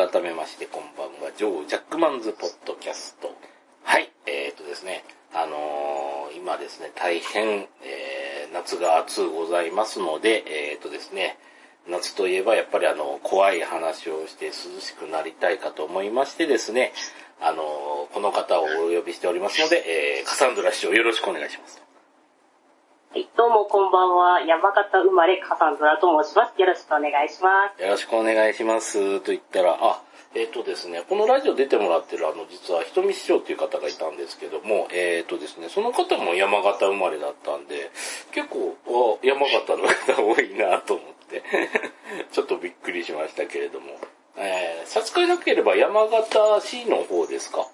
改めましてこんばんは、ジョー・ジャックマンズポッドキャスト。はい、ですね、今ですね、大変、夏が暑うございますので、ですね、夏といえばやっぱり怖い話をして涼しくなりたいかと思いましてですね、この方をお呼びしておりますので、カサンドラ師匠よろしくお願いします。 はい、どうもこんばんは。山形生まれカサンドラと申します。よろしくお願いします。 よろしくお願いします。と言ったら、ですね、このラジオ出てもらってる実はひとみ師匠という方がいたんですけども、ですね、その方も山形生まれだったんで、結構、山形の方多いなと思って、ちょっとびっくりしましたけれども、差し支えなければ山形市の方ですか？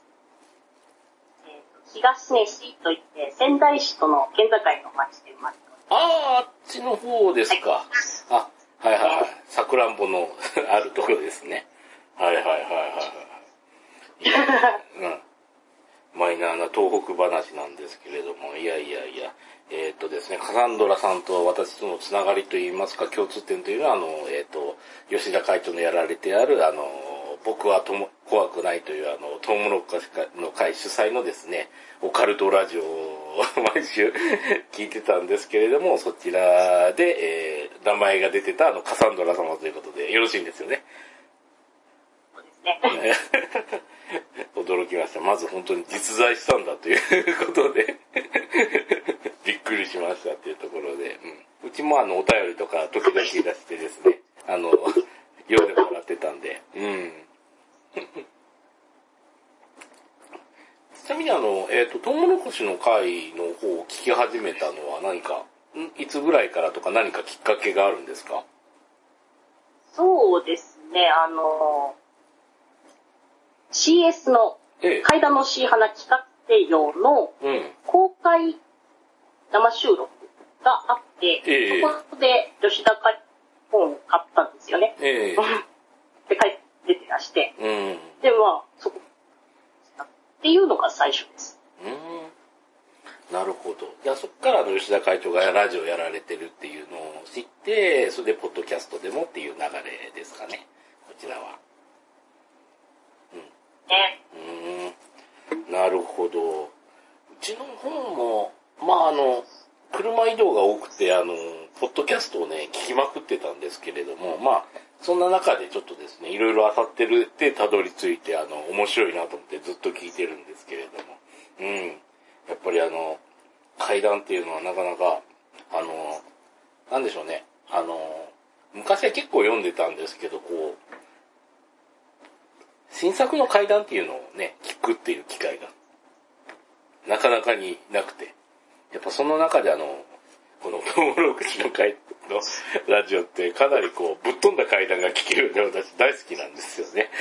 東根市といって仙台市との県境の町で生まれております。 あっちの方ですか。はい、はいはいはい。さくらんぼのあるところですね。はいはいはいはい。うん。マイナーな東北話なんですけれども、いや。ですね、カサンドラさんと私とのつながりといいますか、共通点というのは、吉田会長のやられてある、僕は怖くないというトウモロコシの会主催のですね、オカルトラジオを毎週聞いてたんですけれども、そちらで、名前が出てたカサンドラ様ということでよろしいんですよね。 そうですね。 驚きました。まず本当に実在したんだということでびっくりしましたっていうところで、うちもお便りとか時々出してですね、読んでもらってたんで、ちなみにトウモロコシの会の方を聞き始めたのは何か、いつぐらいからとか何かきっかけがあるんですか？ そうですね、CS の怪談のシーハナ企画用の公開生収録があって、そこで吉田会本を買ったんですよね。で、帰って出てらして、で、そこっていうのが最初です。 なるほど。いや、そっから吉田会長がラジオやられてるっていうのを知って、それでポッドキャストでもっていう流れですかね、こちらは。なるほど。うちの方も、車移動が多くて、ポッドキャストをね、聞きまくってたんですけれども、そんな中でちょっとですね、いろいろ漁ってるってたどり着いて、面白いなと思ってずっと聞いてるんですけれども、やっぱり怪談っていうのはなかなか、なんでしょうね、昔は結構読んでたんですけど、新作の怪談っていうのをね、聞くっていう機会が、なかなかになくて、やっぱその中でこのトウモロコシの会のラジオってかなりぶっ飛んだ怪談が聞けるんで私大好きなんですよね。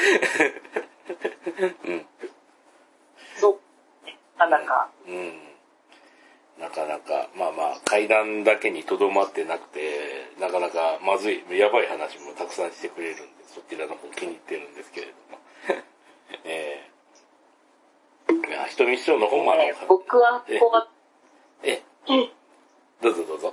そう。なかなか。 なかなか、怪談だけにとどまってなくて、なかなかまずい、やばい話もたくさんしてくれるんで、そちらの方気に入ってるんですけれども。ひとみ師匠の方も僕はどうぞ。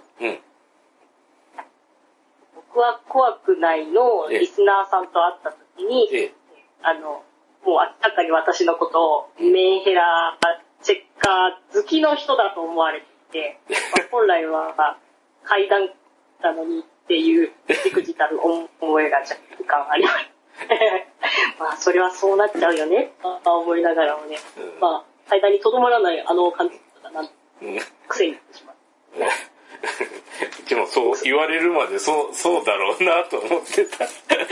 僕は怖くないのリスナーさんと会った時に、もう明らかに私のことをメンヘラチェッカー好きの人だと思われていて、本来は怪談なのにっていうじくじたる思いが若干あります。それはそうなっちゃうよねと思いながらもね、怪談にとどまらない感じが癖になってしまう。 うちもそう言われるまでそうだろうなと思ってた。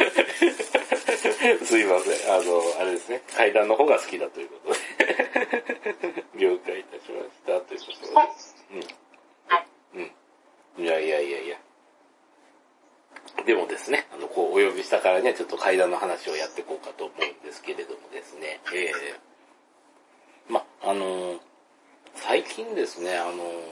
すいません。あれですね。怪談の方が好きだということで。了解いたしましたということで。いや。でもですね、お呼びしたからね、ちょっと怪談の話をやっていこうかと思うんですけれどもですね。最近ですね、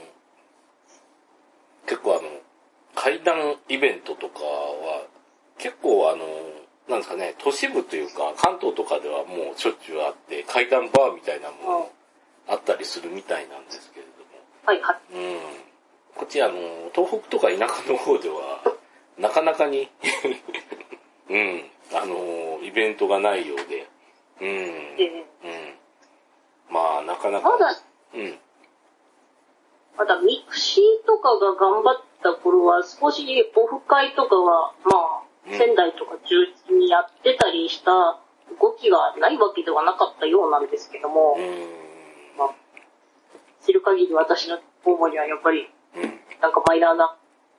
結構怪談イベントとかは、結構なんですかね、都市部というか、関東とかではもうしょっちゅうあって、怪談バーみたいなものあったりするみたいなんですけれども。 はいはい。 こっち東北とか田舎の方では、なかなかに、イイベントがないようで。まあ、なかなか。 まだミクシーとかが頑張った頃は少しオフ会とかは、まあ、仙台とか中心にやってたりした動きがないわけではなかったようなんですけども、まあ、知る限り私の思いはやっぱり、なんかマイナーな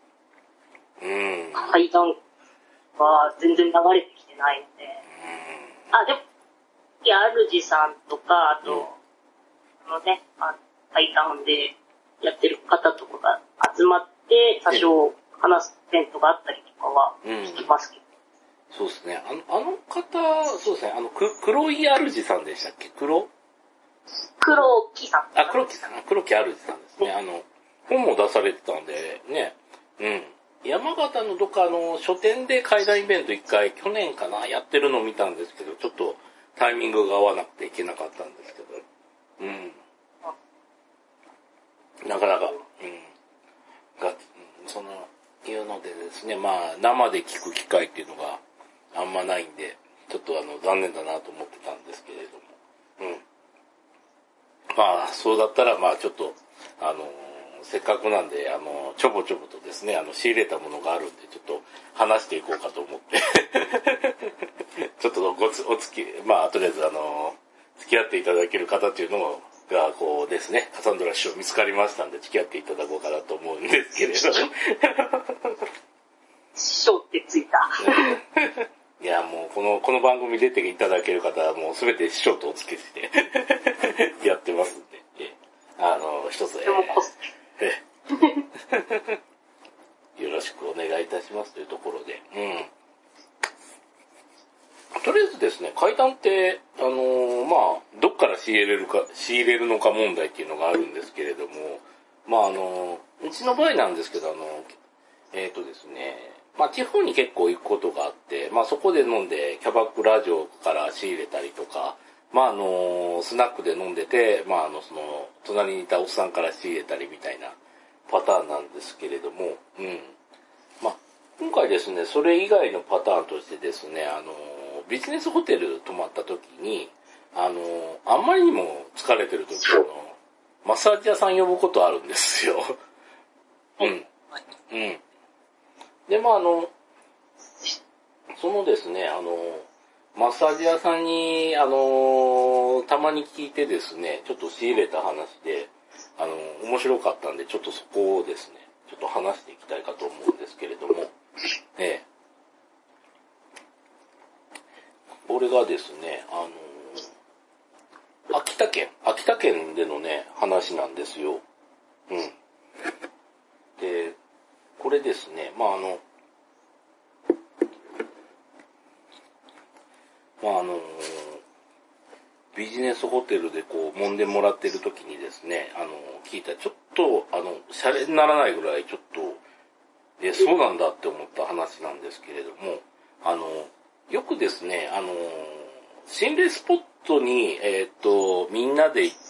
階段は全然流れてきてないので、でも、主さんとか、あと、階段でやってる方とかが集まって多少話すイベントがあったりとかは聞きますけど。 そうですね。あの方、そうですね。黒い主さんでしたっけ？黒木さん。 黒木さん。黒木主さんですね。本も出されてたんで、ね。山形のどっか書店で怪談イベント一回、去年かな、やってるのを見たんですけど、ちょっとタイミングが合わなくていけなかったんですけど。なかなか、いうのでですね、まあ、生で聞く機会っていうのがあんまないんで、ちょっと残念だなと思ってたんですけれども。まあ、そうだったら、まあ、ちょっと、せっかくなんで、ちょぼちょぼとですね、仕入れたものがあるんで、ちょっと話していこうかと思って。ちょっとまあ、とりあえず付き合っていただける方っていうのが、こうですね、カサンドラ師匠見つかりましたんで、付き合っていただこうかなと思うんですけれど。 師匠ってついた。 いや、もう、この番組出ていただける方は、もうすべて師匠とお付けしてやってますんで。一つよろしくお願いいたしますというところで。とりあえずですね、怪談って、まあ、どっから仕入れるのか問題っていうのがあるんですけれども、まあ、うちの場合なんですけど、ですね、まあ、地方に結構行くことがあって、まあ、そこで飲んで、キャバクラ嬢から仕入れたりとか、まあ、スナックで飲んでて、まあ、隣にいたおっさんから仕入れたりみたいなパターンなんですけれども、まあ、今回ですね、それ以外のパターンとしてですね、ビジネスホテル泊まった時に、あんまりにも疲れてる時、マッサージ屋さん呼ぶことあるんですよ。で、まあ、そのですね、マッサージ屋さんに、たまに聞いてですね、ちょっと仕入れた話で、面白かったんで、ちょっとそこをですね、ちょっと話していきたいかと思うんですけれども、これがですね、秋田県でのね、話なんですよ。で、これですね、まあビジネスホテルでこう、揉んでもらってる時にですね、聞いた、ちょっと、シャレにならないぐらい、ちょっと、そうなんだって思った話なんですけれども、よくですね、心霊スポットに、みんなで行って、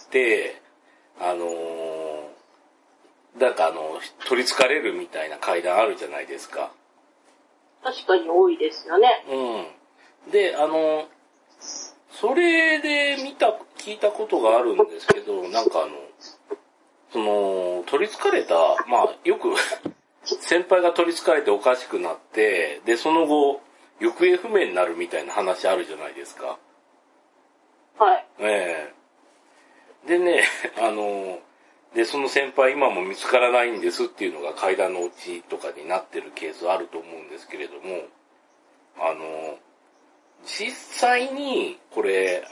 なんか取り憑かれるみたいな階段あるじゃないですか。 確かに多いですよね。 で、それで聞いたことがあるんですけど、なんか取り憑かれた、まあ、よく、先輩が取り憑かれておかしくなって、で、その後、行方不明になるみたいな話あるじゃないですか。 はい。 でね、で、その先輩今も見つからないんですっていうのが階段のうちとかになってるケースあると思うんですけれども、実際に、これ、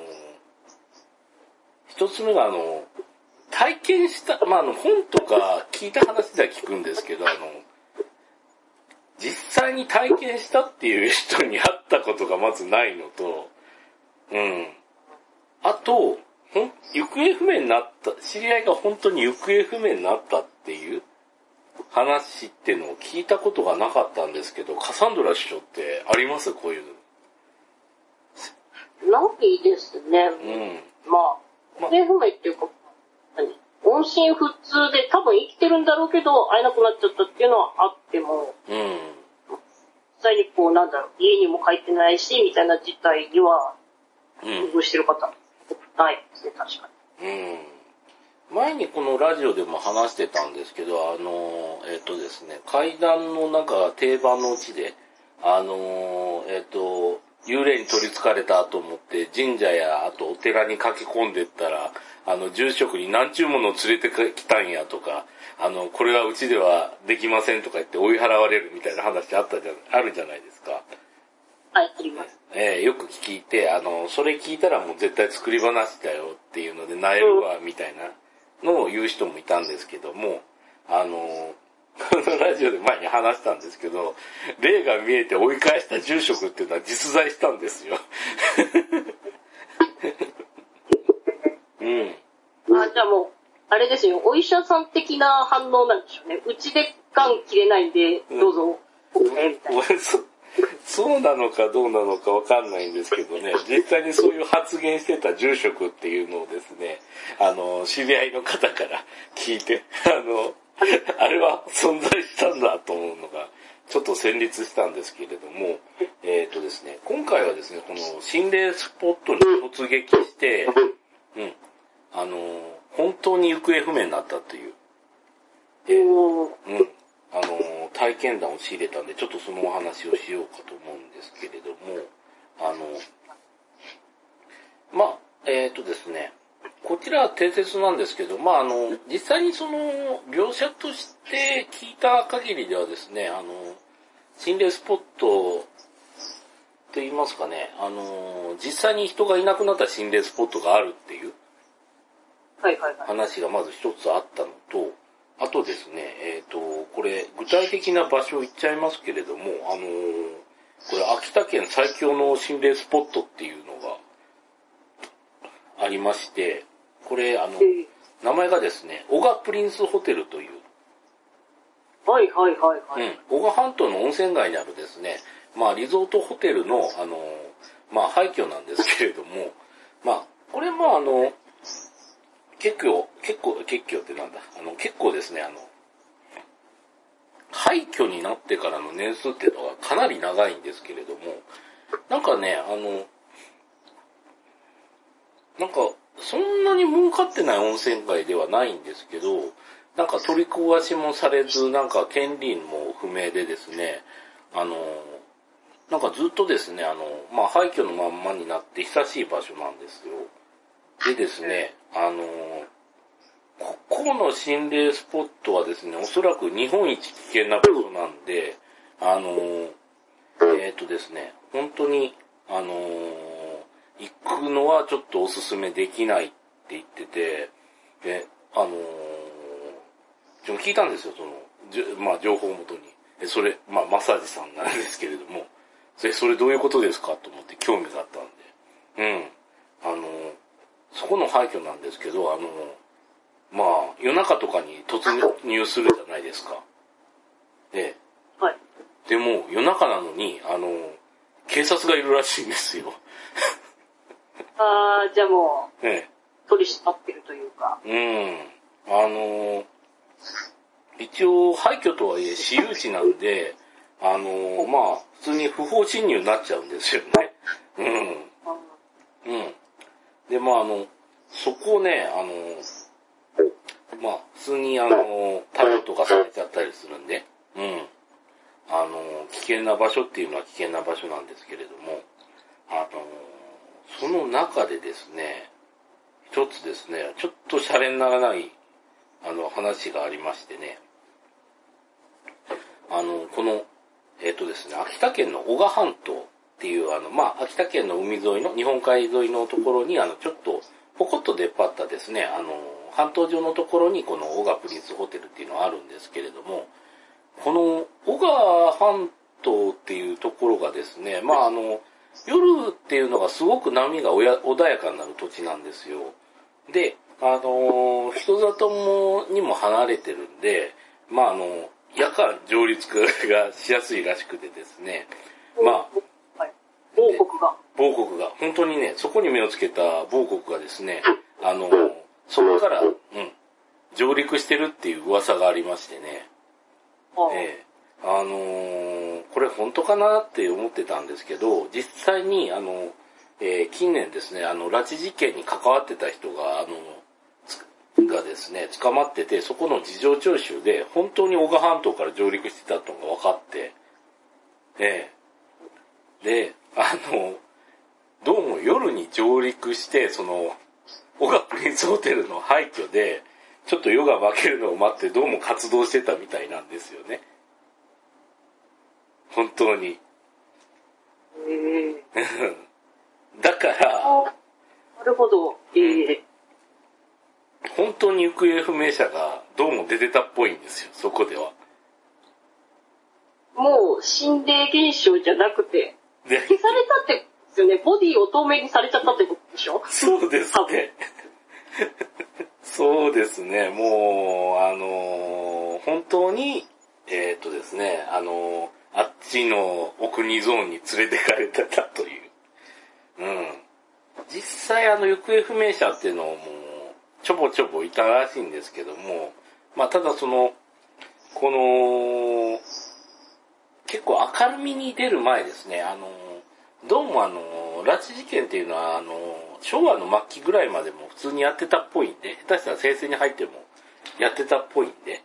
一つ目が体験した、まあ、本とか聞いた話では聞くんですけど、実際に体験したっていう人に会ったことがまずないのと、あと、行方不明になった、知り合いが本当に行方不明になったっていう話っていうのを聞いたことがなかったんですけど、カサンドラ師匠ってあります？こういうの。ないですね。まあ、行方不明っていうか、音信不通で多分生きてるんだろうけど、会えなくなっちゃったっていうのはあっても、 際にこう、なんだろう、家にも帰ってないし、みたいな事態には、工夫してる方、ないですね、確かに。 前にこのラジオでも話してたんですけど、ですね、階段のなんか定番のうちで、幽霊に取り憑かれたと思って神社やあとお寺に駆け込んでったら、住職に何ちゅうものを連れてきたんやとか、これはうちではできませんとか言って追い払われるみたいな話あるじゃないですか。 はい、あります。 よく聞いて、それ聞いたらもう絶対作り話だよっていうので、なえるわ、みたいなのを言う人もいたんですけども、このラジオで前に話したんですけど、霊が見えて追い返した住職っていうのは実在したんですよ。 じゃあもう、あれですよ、お医者さん的な反応なんでしょうね。うちでがん切れないんで、どうぞ、みたいな。 そうなのかどうなのかわかんないんですけどね、実際にそういう発言してた住職っていうのをですね、知り合いの方から聞いて、あれは存在したんだと思うのが、ちょっと戦慄したんですけれども、ですね、今回はですね、この心霊スポットに突撃して、本当に行方不明になったという、体験談を仕入れたんで、ちょっとそのお話をしようかと思うんですけれども、ですね、こちらは定説なんですけど、実際にその、描写として聞いた限りではですね、心霊スポットと言いますかね、実際に人がいなくなった心霊スポットがあるっていう話がまず一つあったのと、あとですね、これ、具体的な場所を言っちゃいますけれども、これ、秋田県最強の心霊スポットっていうのがありまして、これ、名前がですね、男鹿プリンスホテルという、 はい。 男鹿半島の温泉街にあるですね、リゾートホテルの、廃墟なんですけれども、これも結構ってなんだ、結構ですね、廃墟になってからの年数っていうのはかなり長いんですけれども、なんかね、なんか、そんなに儲かってない温泉街ではないんですけど、なんか取り壊しもされず、なんか権利も不明でですね、なんかずっとですね、廃墟のまんまになって久しい場所なんですよ。でですね、ここの心霊スポットはですね、おそらく日本一危険な場所なんで、ですね、本当に、行くのはちょっとおすすめできないって言ってて、で、聞いたんですよ、情報をもとに。それ、マッサージさんなんですけれども、それどういうことですかと思って興味があったんで。そこの廃墟なんですけど、夜中とかに突入するじゃないですか。で、 はい。 でも、夜中なのに、警察がいるらしいんですよ。 じゃあもう、取り締まってるというか。 一応、廃墟とはいえ私有地なんで、普通に不法侵入になっちゃうんですよね。で、そこをね、普通に逮捕とかされちゃったりするんで、危険な場所っていうのは危険な場所なんですけれども、その中でですね、一つですね、ちょっとシャレにならない話がありましてね、このですね、秋田県の男鹿半島っていう秋田県の海沿いの日本海沿いのところにちょっとポコッと出っ張ったですね、半島上のところにこの男鹿プリンスホテルっていうのがあるんですけれども、この男鹿半島っていうところがですね、夜っていうのがすごく波が穏やかになる土地なんですよ。で、人里にも離れてるんで、夜間上陸がしやすいらしくてですね、亡国が、本当にね、そこに目をつけた亡国がですね、そこから、上陸してるっていう噂がありましてね、ここれ本当かなって思ってたんですけど、実際に近年ですね、拉致事件に関わってた人が、がですね、捕まってて、そこの事情聴取で、本当に男鹿半島から上陸してたのが分かって、で、どうも夜に上陸して、男鹿プリンスホテルの廃墟で、ちょっと夜が明けるのを待って、どうも活動してたみたいなんですよね。本当に。だから、 なるほど。 本当に行方不明者がどうも出てたっぽいんですよ、そこでは。 もう心霊現象じゃなくて、消されたってことですよね。ボディを透明にされちゃったってことでしょ？ そうですね。そうですね。もう、本当に、ですね、あっちのお国ゾーンに連れてかれてたという。実際行方不明者っていうのもちょぼちょぼいたらしいんですけども、まあただこの、結構明るみに出る前ですね、どうも拉致事件っていうのは昭和の末期ぐらいまでも普通にやってたっぽいんで、下手したら平成に入ってもやってたっぽいんで、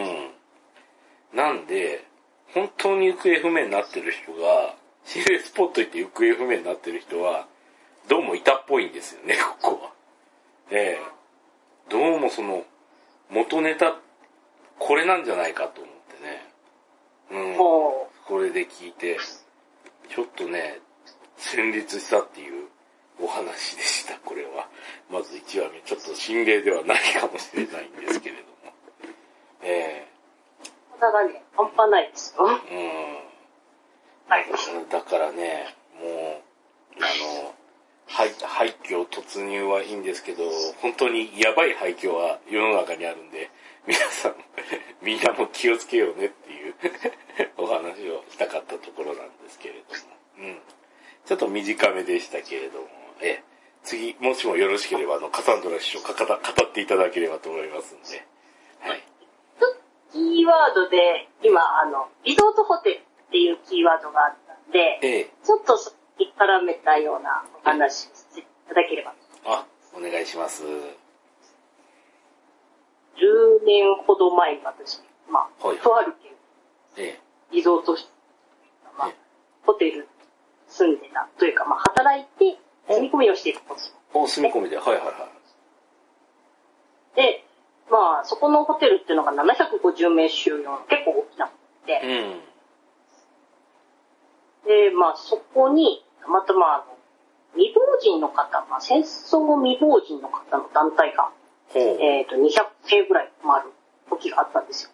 なんで、本当に行方不明になってる人が、心霊スポット行って行方不明になってる人は、どうもいたっぽいんですよね、ここは。どうも元ネタ、これなんじゃないかと思ってね。これで聞いて、ちょっとね、戦慄したっていうお話でした、これは。まず1話目、ちょっと心霊ではないかもしれないんですけれども。 ただね、半端ないですよ。 だからね、もう、廃墟突入はいいんですけど、本当にやばい廃墟は世の中にあるんで、皆さん、みんなも気をつけようねっていうお話をしたかったところなんですけれども。ちょっと短めでしたけれども、次、もしもよろしければ、カサンドラ師匠語っていただければと思いますんで。はい。 キーワードで、今、リゾートホテルっていうキーワードがあったんで、ちょっとそこに絡めたようなお話をしていただければ。 お願いします。 10年ほど前に私、とある県、リゾート、ホテル住んでたというか、働いて住み込みをしていること。 住み込みで、 で、そこのホテルっていうのが750名収容の結構大きなホテルで、で、そこに、たまたま未亡人の方、戦争未亡人の方の団体が、200名ぐらいある時があったんですよ。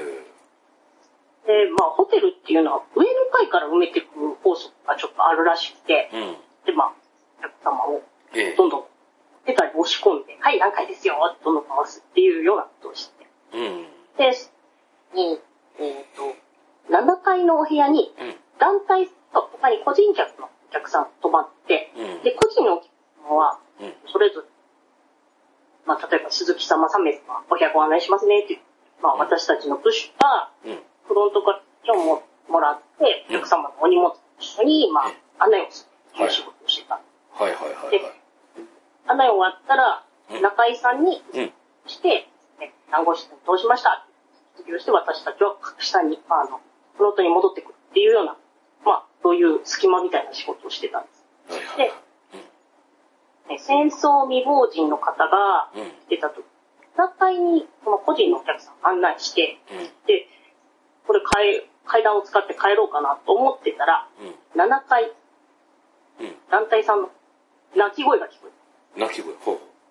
で、ホテルっていうのは上の階から埋めていく法則がちょっとあるらしくて、で、お客様をどんどん出たり押し込んで、はい、何階ですよってどんどん回すっていうようなことをして。で、7階のお部屋に、団体と他に個人客のお客さん泊まって、で、個人のお客様は、それぞれ、例えば鈴木様、3名様、お部屋ご案内しますねっていう、私たちの部署が、フロントから今日もらって、お客様のお荷物と一緒に、案内をするという仕事をしてた。で、案内終わったら、中井さんに、して、何号室に通しましたって卒業して私たちは下に、フロントに戻ってくるっていうような、そういう隙間みたいな仕事をしてたんです。で、戦争未亡人の方が出たとき、7階にこの個人のお客さん案内して、で、これ階段を使って帰ろうかなと思ってたら、7階、団体さんの泣き声が聞こえた。 泣き声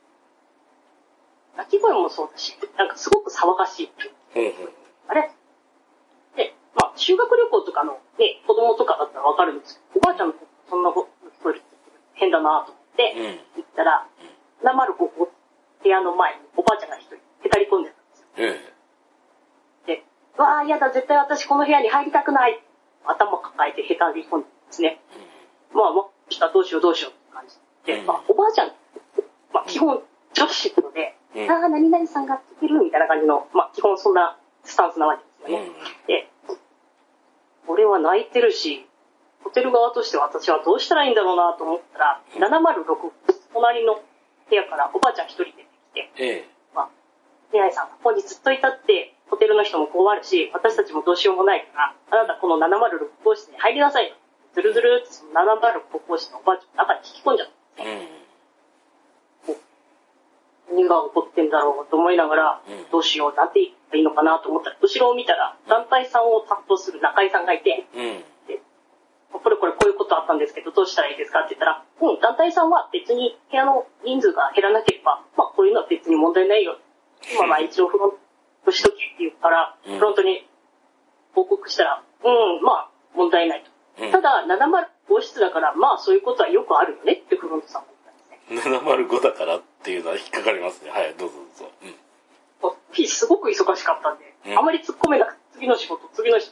泣き声もそうだし、なんかすごく騒がしい。あれで、修学旅行とかのね、子供とかだったらわかるんですけど、おばあちゃんのそんな声聞こえるって変だなと思って、行ったら、705部屋の前におばあちゃんが一人、へたり込んでたんですよ。で、やだ、絶対私この部屋に入りたくない。頭抱えてへたり込んでですね。どうしようって感じで、おばあちゃん、基本、女子ってので、何々さんが来てるみたいな感じの、基本そんなスタンスなわけですよね。で、 俺は泣いてるし、ホテル側として私はどうしたらいいんだろうなと思ったら、706、隣の部屋からおばあちゃん一人出てきて、宮井さん、ここにずっといたって、ホテルの人も困るし、私たちもどうしようもないから、あなたこの706号室に入りなさい。ずるずるってその706号室のおばあちゃんの中に引き込んじゃったんですね。何が起こってんだろうと思いながら、どうしよう、なんて言ったらいいのかなと思ったら、後ろを見たら、団体さんを担当する中井さんがいて、でこれこういうことあったんですけど、どうしたらいいですかって言ったら、団体さんは別に部屋の人数が減らなければ、こういうのは別に問題ないよ。今は一応フロントしとけって言うから、フロントに報告したら、問題ないと。ただ、705号室だから、そういうことはよくあるよねってフロントさんも言ったんですね。 705だからっていうのは引っかかりますね。はい、どうぞどうぞ。 すごく忙しかったんで、あまり突っ込めなくて、次の仕事ってやって。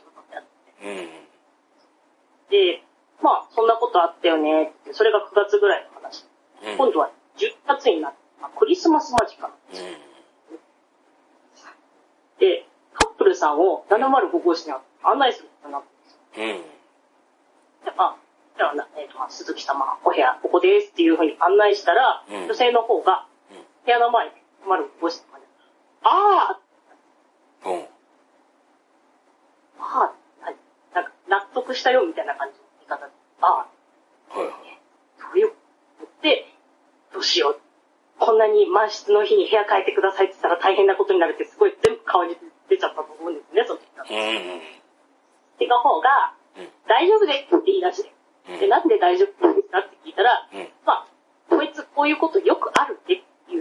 で、そんなことあったよねって、それが9月ぐらいの話。今度は10月になって、クリスマス間近なんですよ。で、カップルさんを705号室に案内することになったんですよ。で、じゃあ、鈴木様、お部屋、ここですっていうふうに案内したら、女性の方が、部屋の前に705号室まで、なんか納得したよみたいな感じの言い方で、そういうことで、どうしよう。こんなに満室の日に部屋変えてくださいって言ったら大変なことになるってすごい全部顔に出ちゃったと思うんですね、その時から。で、の方が、大丈夫ですって言い出して、で、なんで大丈夫なんですかって聞いたら、こいつこういうことよくあるっていう。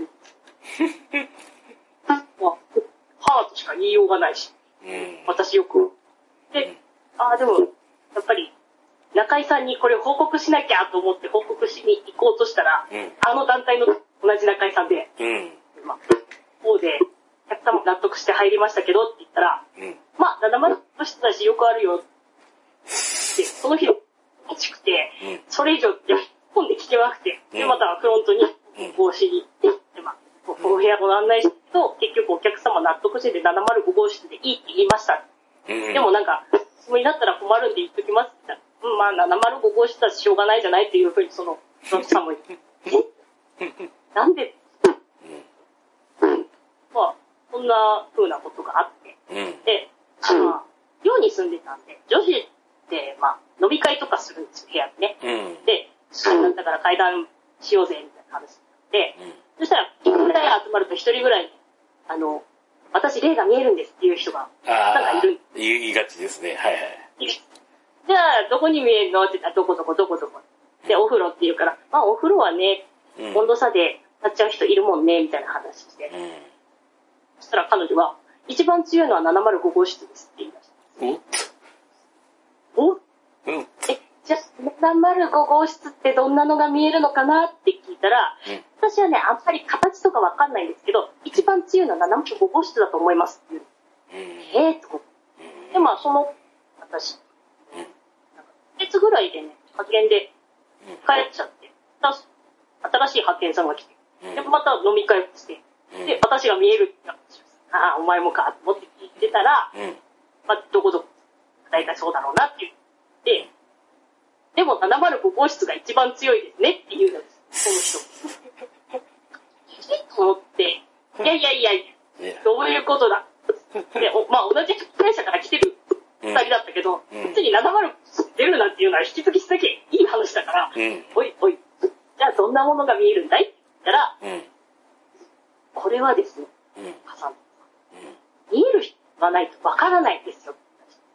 はぁとしか言いようがないし、私よく。で、でも、やっぱり、中井さんにこれを報告しなきゃと思って報告しに行こうとしたら、あの団体の同じ中井さんで、こうで、お客様納得して入りましたけどって言ったら、7の人たちよくあるよって、その日、欲しくて、それ以上、本で聞けなくて、で、またフロントに帽子に行って、お部屋ご案内してと、結局お客様納得してて705号室でいいって言いました。でもなんか、そうになったら困るんで言っときますって言ったら、705号室はしょうがないじゃないっていうふうにその、フロントさんも言って、なんで、こんな風なことがあって、で、寮に住んでたんで、女子って、飲み会とかするんですよ、部屋でね。で、だから会談しようぜ、みたいな話で、そしたら、一人ぐらい集まると一人ぐらい、私、霊が見えるんですっていう人が、いる。 言いがちですね、はいはい。 じゃあ、どこに見えるのって言ったら、どこ。で、お風呂って言うから、お風呂はね、温度差でなっちゃう人いるもんね、みたいな話して。そしたら彼女は、一番強いのは705号室ですって言いました。おじゃあ、705号室ってどんなのが見えるのかなって聞いたら、私はね、あんまり形とかわかんないんですけど、一番強いのは705号室だと思いますって言う。とか。で、その、私、月ぐらいでね、派遣で帰っちゃって、新しい派遣さんが来て、で、また飲み会をして、で、私が見えるって言ったんですよ。お前もか、と思って聞いてたら、どこ、大体そうだろうなって言って、でも705号室が一番強いですねって言うんです、この人。と思って、いや、どういうことだ。で、同じ会社から来てる二人だったけど、別に705出るなんていうのは引き継ぎしなきゃいい話だから、おい、じゃあどんなものが見えるんだいって言ったら、これはですね、見える人がないとわからないんですよ。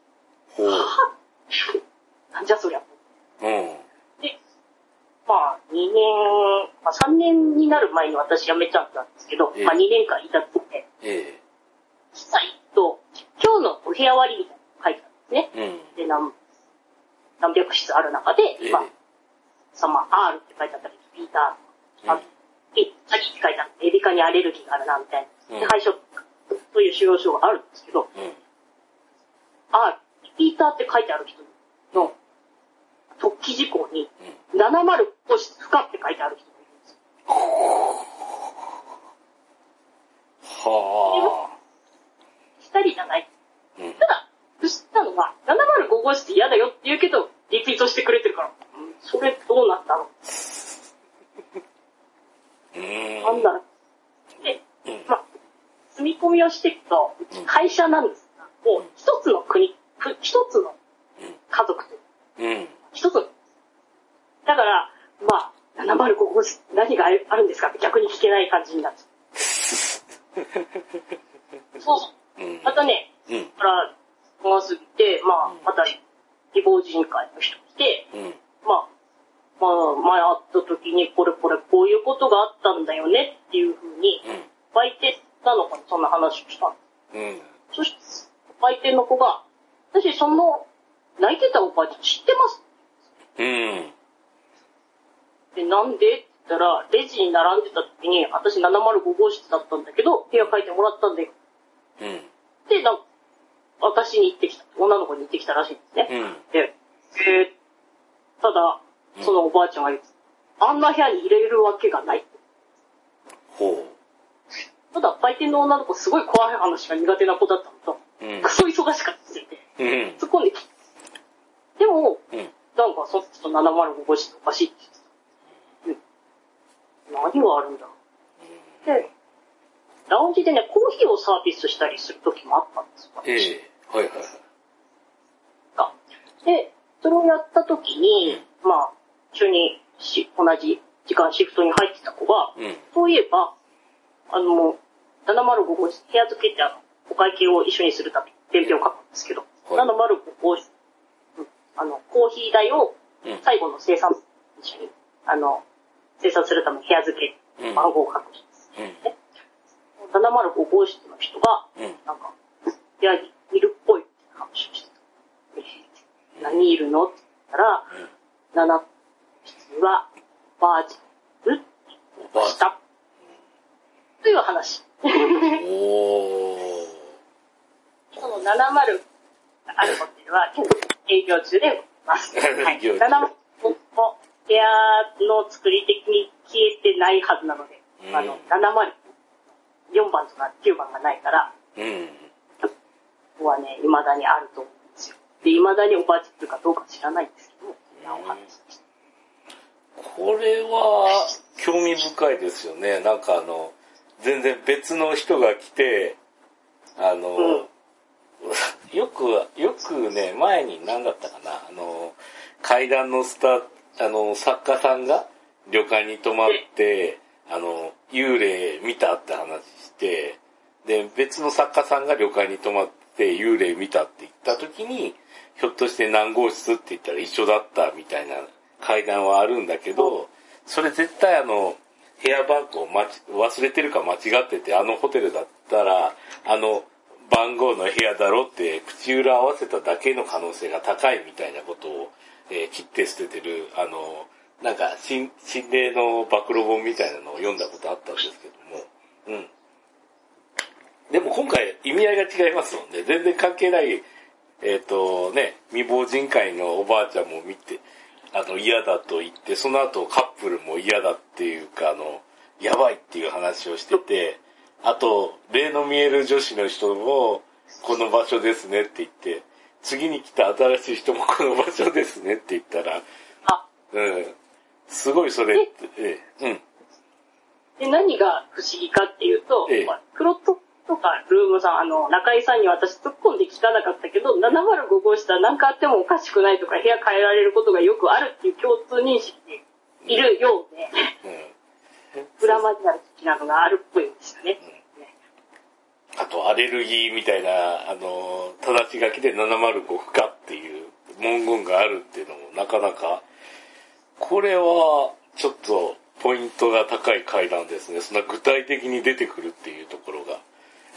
なんじゃそりゃ。で、3年になる前に私辞めちゃったんですけど、2年間いたってて、実際と、今日のお部屋割りみたいなの書いてあるんですね。で、何百室ある中で、R って書いてあったり、ビーター、詐欺って書いてあって、エビ科にアレルギーがあるな、みたいな。で、配書という使用書があるんですけど、R、ビーターって書いてある人の特記事項に、705室不可って書いてある人がいるんですよ。2人じゃない。ただ、そしたたのが、705号室嫌だよって言うけど、リピートしてくれてるから、それどうなったのなんだろう。で、住み込みをしていくと、会社なんですが、もう一つの国、一つの家族という、一つの、だから、705号室何があるんですかって逆に聞けない感じになって。そうそう。またね、から長すぎて、また、非法人会の人来て、前会った時にこういうことがあったんだよねっていうふうに、売店なのかにそんな話をしたんです。そして、売店の子が、私泣いてたおばあちゃん知ってますで、なんでって言ったら、レジに並んでた時に、私705号室だったんだけど、部屋書いてもらったんだよ。で、私に行ってきた、女の子に行ってきたらしいんですね。で、ただ、そのおばあちゃんが言って、あんな部屋に入れるわけがない。ただ、売店の女の子すごい怖い話が苦手な子だったのと、クソ忙しかったって言って、突っ込んできて。でも、なんかそっちと705号室おかしいって言ってた。何があるんだろう。で、ラウンジでね、コーヒーをサービスしたりする時もあったんですよ。で、それをやった時に、一緒に同じ時間シフトに入ってた子が、そういえば、705号室、部屋付けってお会計を一緒にするために伝票を書くんですけど、705号室、コーヒー代を最後の生産一緒に、生産するために部屋付け、番号を書くんです。705号室の人が、部屋にいるっぽいって話をしてた。何いるのって言ったら、7室はバージンルって言いました。という話。その70あるホテルは営業中でございます。70も部屋の作り的に消えてないはずなので、4番とか9番がないから、ここはね、未だにあると思うんですよ。で、未だにおばあちゃんいるかどうか知らないんですけど、お話でした。 これは興味深いですよね。全然別の人が来て、よくね、前に何だったかな、階段の作家さんが旅館に泊まって、幽霊見たって話して、で、別の作家さんが旅館に泊まって幽霊見たって言った時に、ひょっとして何号室って言ったら一緒だったみたいな階段はあるんだけど、それ絶対部屋番号忘れてるか間違ってて、ホテルだったら、番号の部屋だろって口裏合わせただけの可能性が高いみたいなことを、切って捨ててる、心霊の暴露本みたいなのを読んだことあったんですけども、でも今回意味合いが違いますもんね。全然関係ない、未亡人会のおばあちゃんも見て、嫌だと言って、その後カップルも嫌だっていうか、やばいっていう話をしてて、あと、霊の見える女子の人も、この場所ですねって言って、次に来た新しい人もこの場所ですねって言ったら、すごいそれって、 で、何が不思議かっていうと、クロットとかルームさん、中井さんに私突っ込んで聞かなかったけど、705号室は何かあってもおかしくないとか、部屋変えられることがよくあるっていう共通認識でいるようで、裏マジナル的なのがあるっぽいんですよね。 あと、アレルギーみたいな、正し書きで705不可っていう文言があるっていうのもなかなか、これはちょっとポイントが高い階段ですね。そんな具体的に出てくるっていうところが。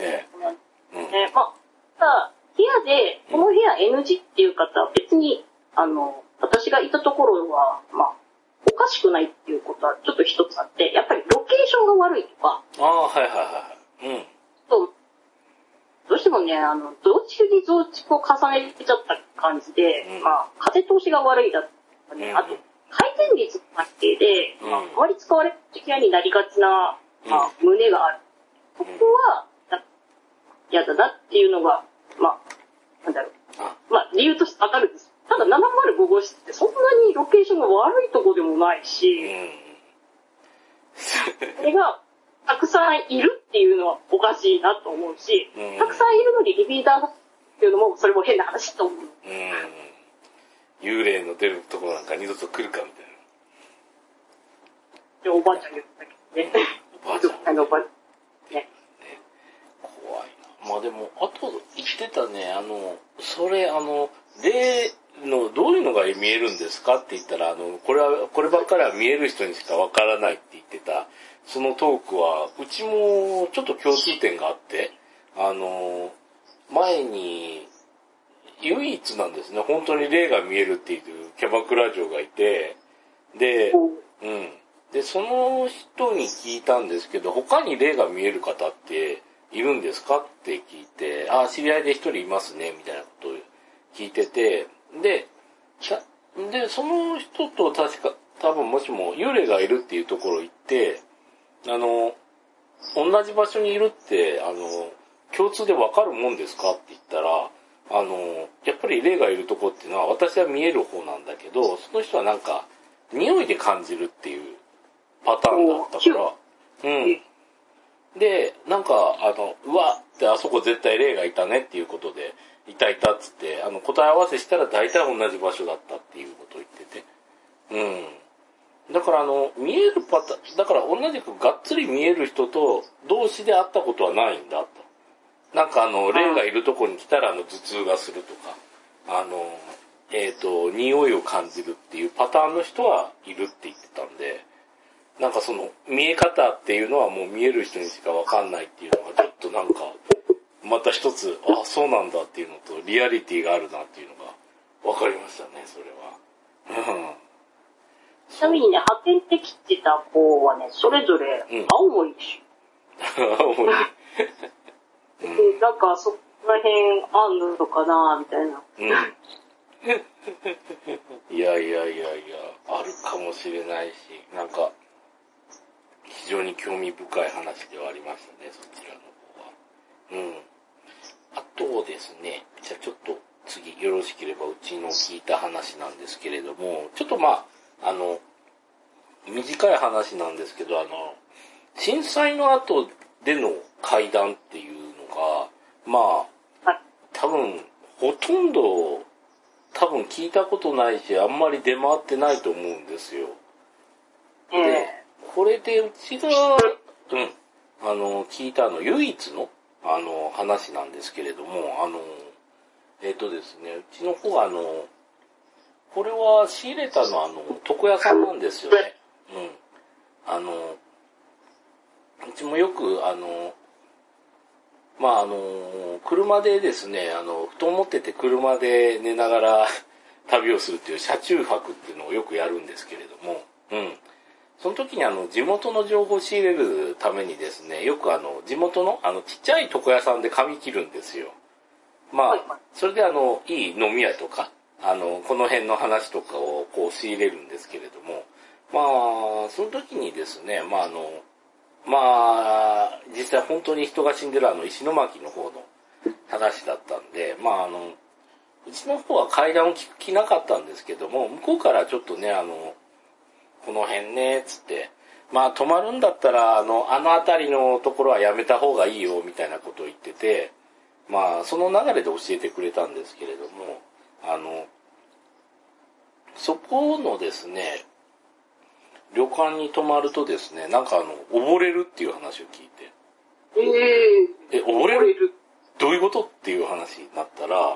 ただ、部屋で、この部屋 NG っていう方は別に、私がいたところは、おかしくないっていうことはちょっと一つあって、やっぱりロケーションが悪いとか、どうしてもね、増築に増築を重ねちゃった感じで、風通しが悪いだとかね、あと、回転率の関係で、あまり使われる部屋になりがちな、胸がある。ここは、嫌だなっていうのが、 なんだろう。まあ、理由としてわかるんです。ただ705号室ってそんなにロケーションが悪いとこでもないし、それがたくさんいるっていうのはおかしいなと思うし、たくさんいるのにリピーターっていうのもそれも変な話と思う。 幽霊の出るところなんか二度と来るかみたいな。 で、おばあちゃん言ったけどね。 おばあちゃん。 おばあちゃん。ね。 怖いな。まあでも、あと言ってたね、それ霊のどういうのが見えるんですかって言ったら、こればっかりは見える人にしかわからないって言ってた、そのトークは、うちもちょっと共通点があって、前に、唯一なんですね、本当に霊が見えるっていうキャバクラ嬢がいて、で、で、その人に聞いたんですけど、他に霊が見える方っているんですかって聞いて、知り合いで一人いますね、みたいなことを聞いてて、で、その人と確か、多分もしも幽霊がいるっていうところ行って、同じ場所にいるって、共通でわかるもんですかって言ったら、やっぱり霊がいるとこっていうのは私は見える方なんだけど、その人はなんか、匂いで感じるっていうパターンだったから、で、なんか、うわってあそこ絶対霊がいたねっていうことで、いたっつって、答え合わせしたら大体同じ場所だったっていうことを言ってて。だから見えるパターン、だから同じくがっつり見える人と同士で会ったことはないんだと。なんか霊がいるとこに来たら頭痛がするとか、匂いを感じるっていうパターンの人はいるって言ってたんで、なんかその見え方っていうのはもう見える人にしかわかんないっていうのがちょっとなんか、また一つ、そうなんだっていうのとリアリティがあるなっていうのがわかりましたね、それは。 ちなみにね、派遣ってきてた子はね、それぞれ青森でしょ。青森。 なんかそこら辺あんのかなみたいな。 いや、あるかもしれないし、なんか、非常に興味深い話ではありましたね、そちらの方は。あとですね、じゃあちょっと次よろしければうちの聞いた話なんですけれども、ちょっと短い話なんですけど、震災の後での会談っていうのが、多分、ほとんど、聞いたことないし、あんまり出回ってないと思うんですよ。で、これでうちが、聞いた唯一の、話なんですけれども、ですね、うちの方はこれは仕入れたのは床屋さんなんですよね。うちもよく車でですね、布団持ってて車で寝ながら旅をするっていう車中泊っていうのをよくやるんですけれども、その時に地元の情報を仕入れるためにですね、よく地元のちっちゃい床屋さんで髪切るんですよ。それでいい飲み屋とか、この辺の話とかをこう仕入れるんですけれども、その時にですね、実際本当に人が死んでる石巻の方の話だったんで、うちの方は階段を聞く気なかったんですけども、向こうからちょっとね、この辺ね、つって、泊まるんだったら、辺りのところはやめた方がいいよ、みたいなことを言ってて、その流れで教えてくれたんですけれども、そこのですね、旅館に泊まるとですね、なんか溺れるっていう話を聞いて。溺れるどういうことっていう話になったら、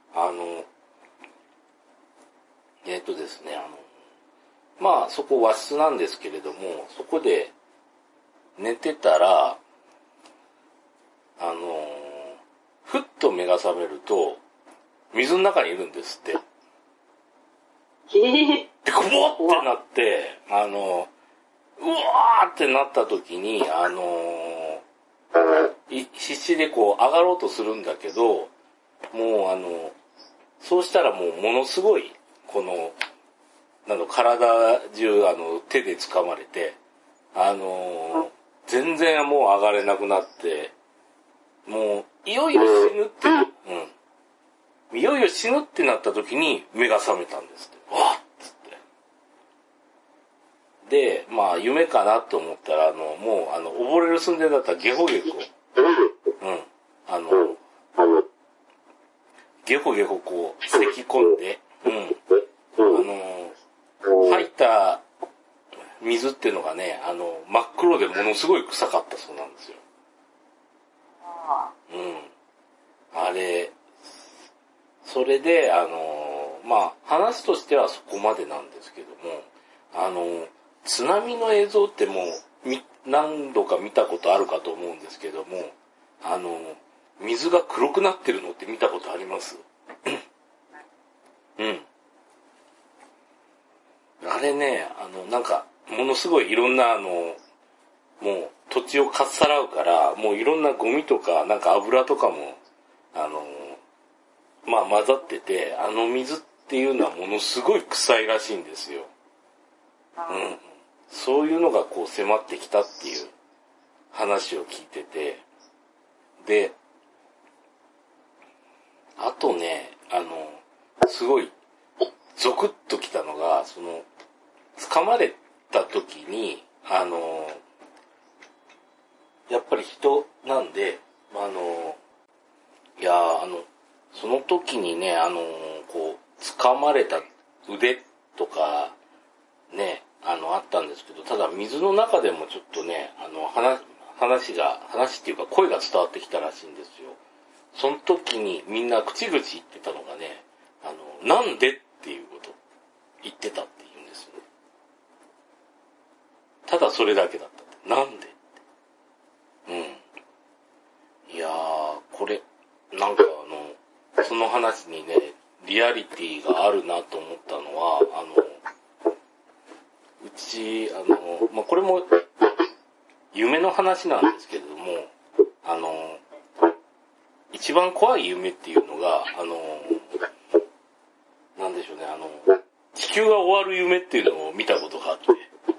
ですね、そこ和室なんですけれども、そこで寝てたら、ふっと目が覚めると、水の中にいるんですって。で、ゴボってなって、うわーってなった時に、必死でこう上がろうとするんだけど、もうそうしたらもうものすごい、体中手で掴まれて、全然もう上がれなくなって、もういよいよ死ぬって、 いよいよ死ぬってなった時に目が覚めたんですって。わっつって。で、まあ夢かなと思ったら、もう溺れる寸前だったらゲホゲホ。うん。ゲホゲホこう、咳込んで、吐いた水っていうのがね、真っ黒でものすごい臭かったそうなんですよ。あれ、それで、まあ、話としてはそこまでなんですけども、津波の映像ってもう、何度か見たことあるかと思うんですけども、水が黒くなってるのって見たことあります？うん。あれね、なんか、ものすごいいろんなもう土地をかっさらうから、もういろんなゴミとか、なんか油とかも、まあ混ざってて、水っていうのはものすごい臭いらしいんですよ。そういうのがこう迫ってきたっていう話を聞いてて、で、あとね、すごい、ゾクッときたのが、掴まれた時に、やっぱり人なんで、いやその時にね、こう、掴まれた腕とか、ね、あったんですけど、ただ水の中でもちょっとね、話っていうか声が伝わってきたらしいんですよ。その時にみんな口々言ってたのがね、なんでっていうこと言ってたって言うんですよね。ただそれだけだったって。なんでって。いやー、これ、なんかその話にね、リアリティがあるなと思ったのは、うち、まあ、これも、夢の話なんですけれども、一番怖い夢っていうのが、なんでしょうね、地球が終わる夢っていうのを見たことがあって、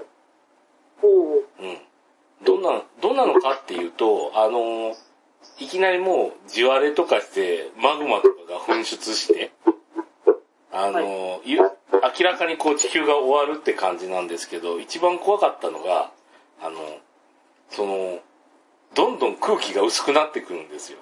どんなのかっていうと、いきなりもう地割れとかして、マグマとかが噴出して、明らかにこう地球が終わるって感じなんですけど、一番怖かったのが、どんどん空気が薄くなってくるんですよ。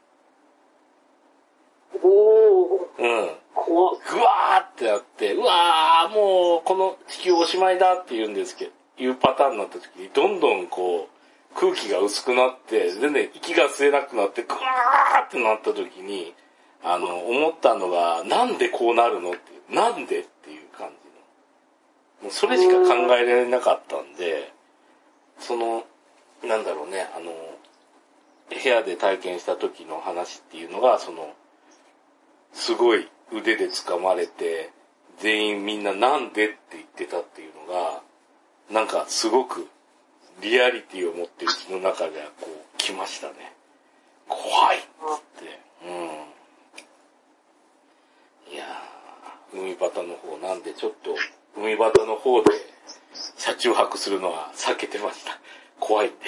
ぐわーってなって、うわーもうこの地球おしまいだって言うんですけど、いうパターンになった時に、どんどんこう空気が薄くなって、全然息が吸えなくなって、ぐわーってなった時に、思ったのが、なんでこうなるのって、なんでっていう感じの。もうそれしか考えられなかったんで、なんだろうね、部屋で体験した時の話っていうのが、すごい腕で掴まれて、全員みんななんでって言ってたっていうのが、なんかすごくリアリティを持ってうちの中ではこう来ましたね。怖いっつって。いやー、海端の方なんでちょっと海端の方で車中泊するのは避けてました。怖いんで。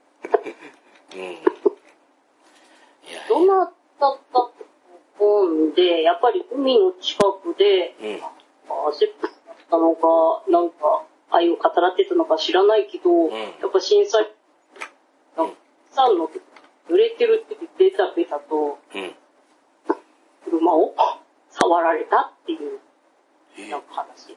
どなただったとんで、やっぱり海の近くで、切羽だったのか、なんか愛を語らってたのか知らないけど、やっぱ震災、さんの濡れてるってベタベタと、車を触られたっていう、なんか話。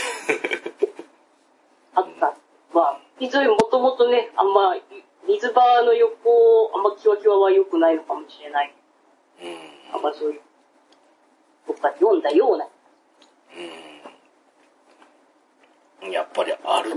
あった。まあ、水もともとね、あんま、水場の横、あんまキワキワは良くないのかもしれない。あんまそういう、とか読んだような。 やっぱりあるっ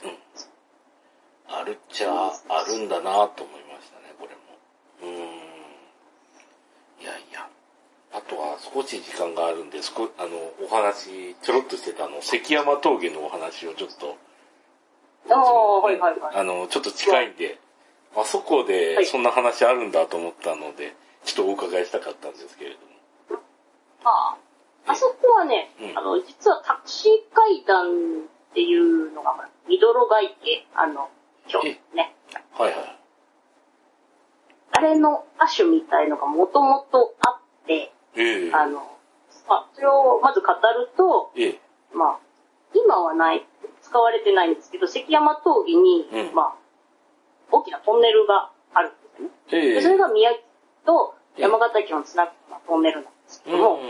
ちゃあるんだなと思いましたね、これも。いやいや。あとは少し時間があるんで、お話、ちょろっとしてた関山峠のお話をちょっと、ちょっと近いんで、あそこでそんな話あるんだと思ったので、ちょっとお伺いしたかったんですけれども。 あそこはね、実はタクシー階段っていうのが、ミドロガ池、今日ね。 はいはい。 あれの亜種みたいのがもともとあって、 それをまず語ると、今は使われてないんですけど、関山峠に、大きなトンネルがあるんですよね。でそれが宮城と山形県をつなぐトンネルなんですけども、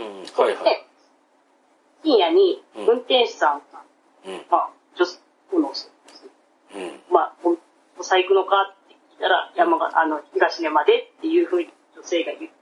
深夜に運転手さんが、女性の、細工のかって聞いたら、東根までっていうふうに女性が言って、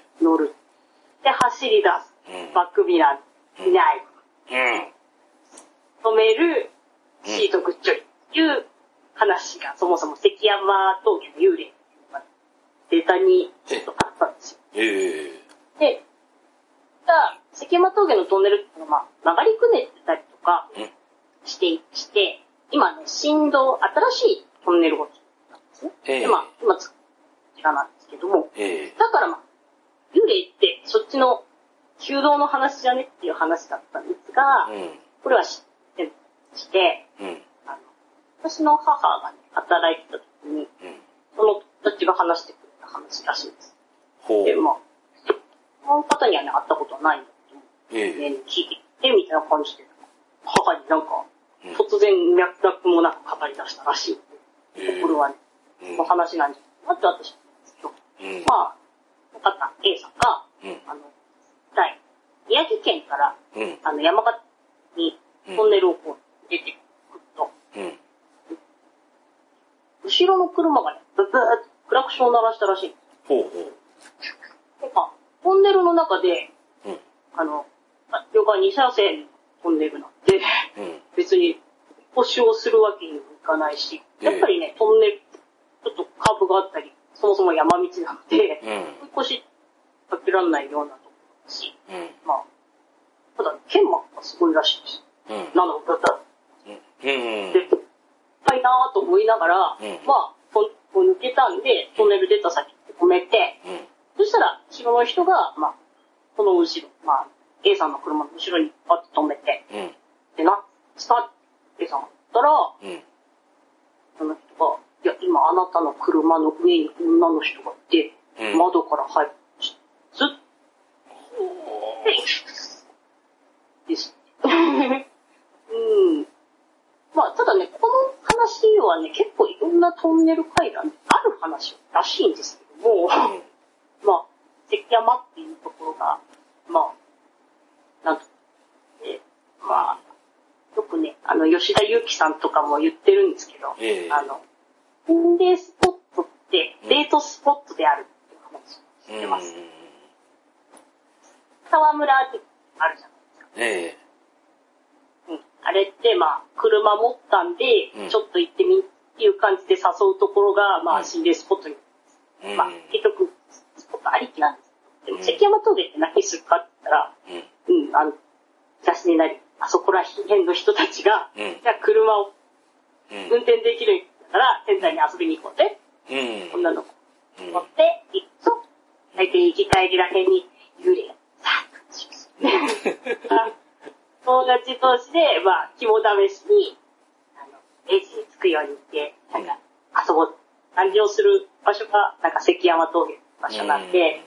乗る。で、走り出す。バックミラーいない。止める、シートグッチョリっていう話が、そもそも関山峠の幽霊データにちょっとあったんですよ。で、関山峠のトンネルっていうのは、曲がりくねってたりとかして、今ね、新しいトンネルを作ったんですね。で、今作ってこちらなんですけども、だから幽霊ってそっちの旧道の話じゃねっていう話だったんですが、これは知ってして、私の母がね、働いてた時に、その友達が話してくれた話らしいんです。で、その方にはね、会ったことはないんだけど、聞いてみたいな感じで、母になんか、突然脈絡もなく語り出したらしい。これはね、の話なんじゃないかって私は思うんですけど、よかった A さんが、宮城県から、山形にトンネルをこう出てくると、後ろの車がね、ブブーってクラクションを鳴らしたらしいんです。トンネルの中で、両側2車線のトンネルなんで、別に補修をするわけにもいかないし、やっぱりね、トンネル、ちょっとカーブがあったり、そもそも山道なので、追い越しかけられないようなところだし、ただ、剣幕がすごいらしいです。なのだったら。で、深いなぁと思いながら、抜けたんで、トンネル出た先で止めて、そしたら、後ろの人が、この後ろ、A さんの車の後ろにパッと止めて、で、スタート、A さんが言ったら、その人が、いや、今あなたの車の上に女の人がいて、窓から入る。ずっと、です。ただね、この話はね、結構いろんなトンネル階段である話らしいんですけども、関山っていうところが、よくね、吉田祐樹さんとかも言ってるんですけど、心霊スポットってデートスポットであるっていう話をしてます。沢村ってあるじゃないですか。あれって、車持ったんで、ちょっと行ってみっていう感じで誘うところが、心霊スポットに。結局、スポットありきなんです。でも、関山峠って何するかって言ったら、雑誌になり、あそこら辺の人たちが、じゃあ車を運転できるんだから、仙台に遊びに行こうぜ。女の子乗って行くと、大体行き帰りらへんに幽霊がさーっとします。友達同士で、肝試しに、駅に着くように行って、遊ぼう。誕生する場所が、関山峠の場所なんで、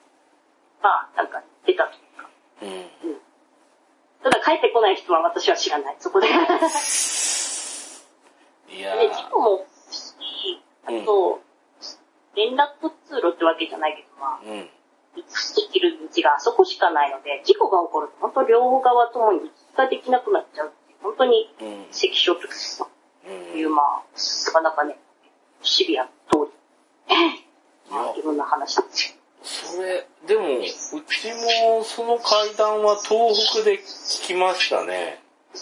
出たというか。ただ帰ってこない人は私は知らない、そこで。いやー。事故もし、あと、連絡通路ってわけじゃないけど、生きる道があそこしかないので、事故が起こると本当両側ともに行きができなくなっちゃうっていう、本当に関所という、なかなかね、シビアな通り、いろんな話なんですよ。 それ、でも、うちもその階段は東北で聞きましたね。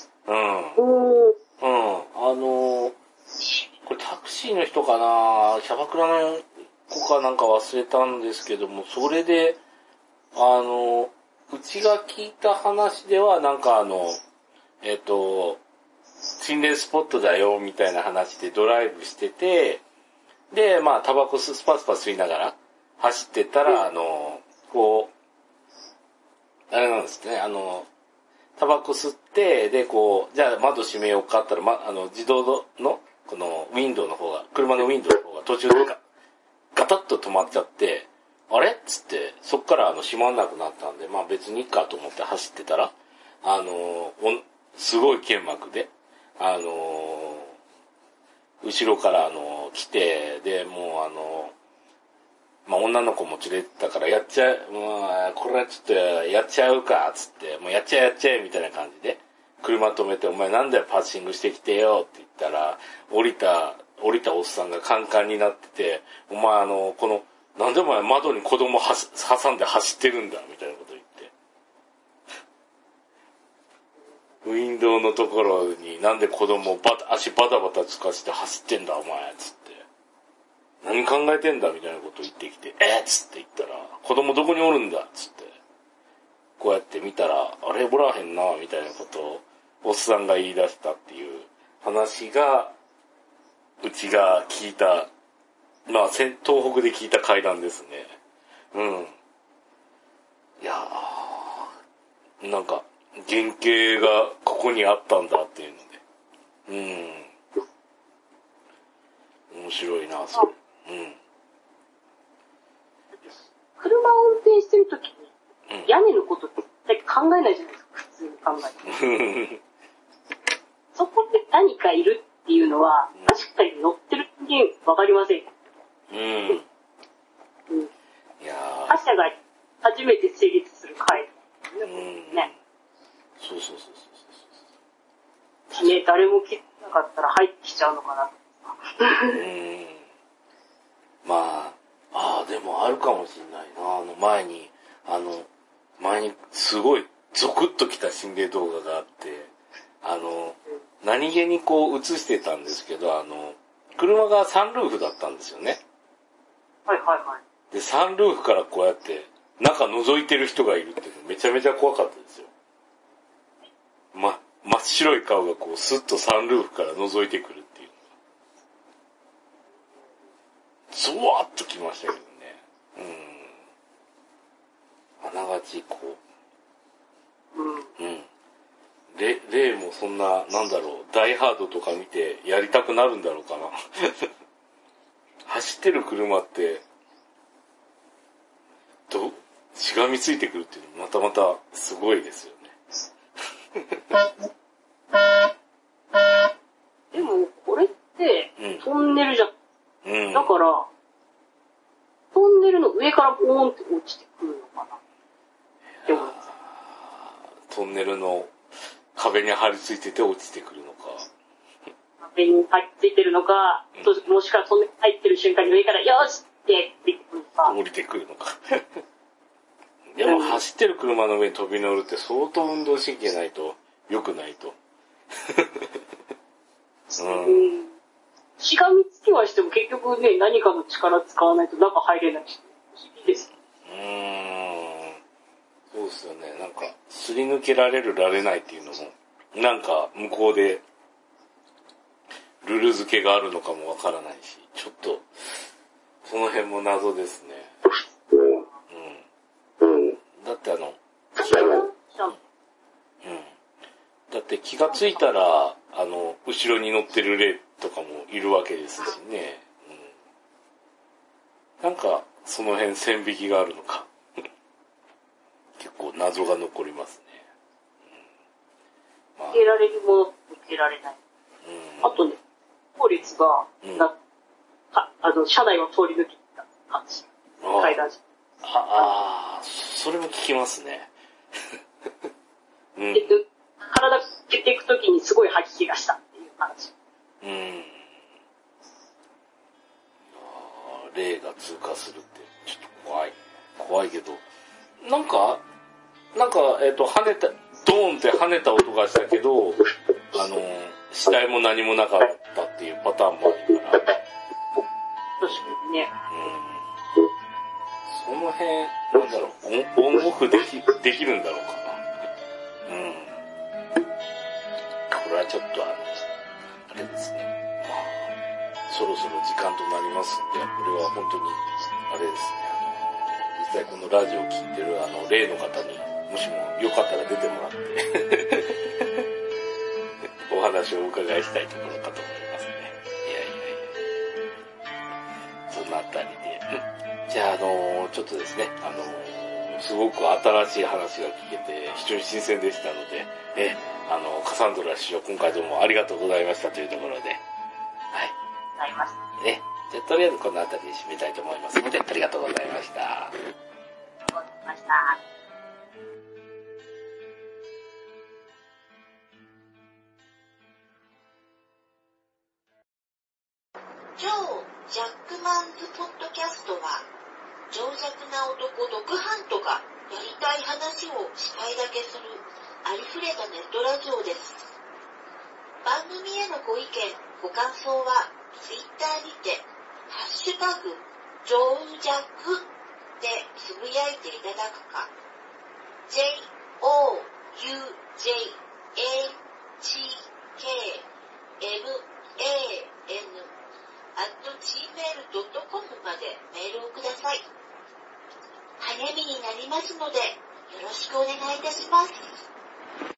これタクシーの人かな、キャバクラの子かなんか忘れたんですけども、それで、うちが聞いた話では、心霊スポットだよ、みたいな話でドライブしてて、で、タバコスパスパ吸いながら走ってたら、あれなんですね、タバコ吸って、で、じゃあ窓閉めようかって言ったら、自動の、このウィンドウの方が、車のウィンドウの方が途中でガタッと止まっちゃって、 あれっつって、そっから閉まんなくなったんで、まあ別にいいかと思って走ってたら、すごい剣幕で、後ろから来て、で、もうまあ女の子も連れてたから、やっちゃう、まあ、これはちょっとやっちゃうか、つって、もうやっちゃえ、みたいな感じで、車止めて、お前なんだよパッシングしてきてよって言ったら、降りたおっさんがカンカンになってて、お前なんでお前窓に子供挟んで走ってるんだみたいなこと言って。ウィンドウのところになんで子供足バタバタつかして走ってんだお前つって。何考えてんだみたいなこと言ってきて、つって言ったら、子供どこにおるんだつって。こうやって見たら、あれおらへんなみたいなことをおっさんが言い出したっていう話が、うちが聞いた、まあ、東北で聞いた怪談ですね。うん。いやー、なんか、原型がここにあったんだっていうので。面白いな、それ。 車を運転してるときに、屋根のことって考えないじゃないですか、普通に考えて。そこで何かいるっていうのは、確かに乗ってる人間わかりませんよ。 いや他者が初めて成立する回ね。 そう。 ね、誰も気づかなかったら入ってきちゃうのかなと。 まあ、でもあるかもしれないな。前にすごいゾクッときた心霊動画があって、何気にこう映してたんですけど、車がサンルーフだったんですよね。 はい。 で、サンルーフからこうやって中覗いてる人がいるってめちゃめちゃ怖かったですよ。真っ白い顔がこうスッとサンルーフから覗いてくるっていう。ゾワッときましたけどね。あながちこう。霊もそんな、なんだろう、ダイハードとか見てやりたくなるんだろうかな。走ってる車って、しがみついてくるっていうのまたすごいですよね。 でも、これって、トンネルじゃん。だから、トンネルの上からボーンって落ちてくるのかなって思います。 トンネルの壁に張り付いてて落ちてくるのか。 壁に張り付いてるのか、もしくはトンネル入ってる瞬間に上からよーしって降りてくるのか。 降りてくるのか。でも走ってる車の上に飛び乗るって相当運動神経ないと良くないと。 しがみつきはしても結局ね、何かの力使わないと中入れないし、不思議です。 そうですよね。なんか、すり抜けられないっていうのも、なんか向こうで、ルール付けがあるのかもわからないし、ちょっと、その辺も謎ですね。だってだって気がついたら、後ろに乗ってる霊とかもいるわけですしね。なんか、その辺線引きがあるのか。結構謎が残りますね。 受けられるものと受けられない。あとね、法律が、車内を通り抜けた感じ。階段。 それも聞きますね。 体出ていくときにすごい吐き気がしたっていう話。 霊が通過するってちょっと怖いけど、なんか跳ねた、ドーンって跳ねた音がしたけど、死体も何もなかったっていうパターンもあるから。 確かにね。 その辺、なんだろう、オンオフできるんだろうかな。これはちょっとあれですね。そろそろ時間となりますんで、これは本当に、あれですね、実際このラジオを聞いてる霊の方に、もしもよかったら出てもらって、お話をお伺いしたいところかと思いますね。そんなあたりで、じじゃあ、ちょっとですね、すごく新しい話が聞けて、非常に新鮮でしたので、カサンドラ師匠、今回どうもありがとうございましたというところで、はい。 ございました。 じゃあ、とりあえずこの辺りで締めたいと思いますので、ありがとうございました。 ありがとうございました。 超ジャックマンズポッドキャストは、情弱な男ドクハントがやりたい話をしたいだけするありふれたネットラジオです。番組へのご意見、ご感想は、ツイッターにて、ハッシュタグ、ジョージャックでつぶやいていただくか、joujhkman@gmail.com までメールをください。励みになりますので、よろしくお願いいたします。